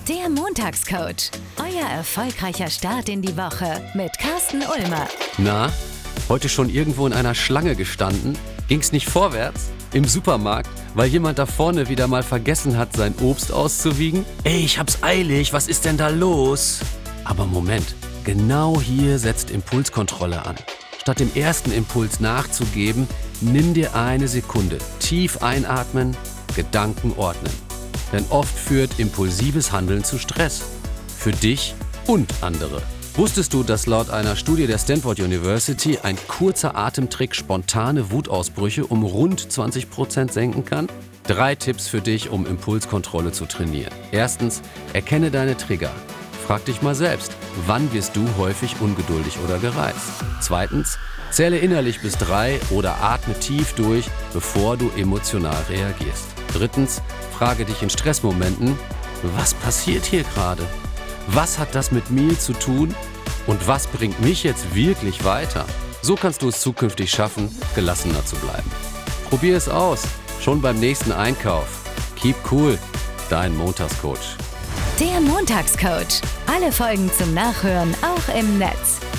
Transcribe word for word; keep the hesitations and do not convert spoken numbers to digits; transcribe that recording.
Der Montagscoach. Euer erfolgreicher Start in die Woche mit Carsten Ulmer. Na, heute schon irgendwo in einer Schlange gestanden? Ging's nicht vorwärts? Im Supermarkt, weil jemand da vorne wieder mal vergessen hat, sein Obst auszuwiegen? Ey, ich hab's eilig, was ist denn da los? Aber Moment, genau hier setzt Impulskontrolle an. Statt dem ersten Impuls nachzugeben, nimm dir eine Sekunde. Tief einatmen, Gedanken ordnen. Denn oft führt impulsives Handeln zu Stress. Für dich und andere. Wusstest du, dass laut einer Studie der Stanford University ein kurzer Atemtrick spontane Wutausbrüche um rund zwanzig Prozent senken kann? Drei Tipps für dich, um Impulskontrolle zu trainieren. Erstens, erkenne deine Trigger. Frag dich mal selbst, wann wirst du häufig ungeduldig oder gereizt? Zweitens, zähle innerlich bis drei oder atme tief durch, bevor du emotional reagierst. Drittens, frage dich in Stressmomenten, was passiert hier gerade? Was hat das mit mir zu tun? Und was bringt mich jetzt wirklich weiter? So kannst du es zukünftig schaffen, gelassener zu bleiben. Probier es aus, schon beim nächsten Einkauf. Keep cool, dein Montagscoach. Der Montagscoach. Alle Folgen zum Nachhören auch im Netz.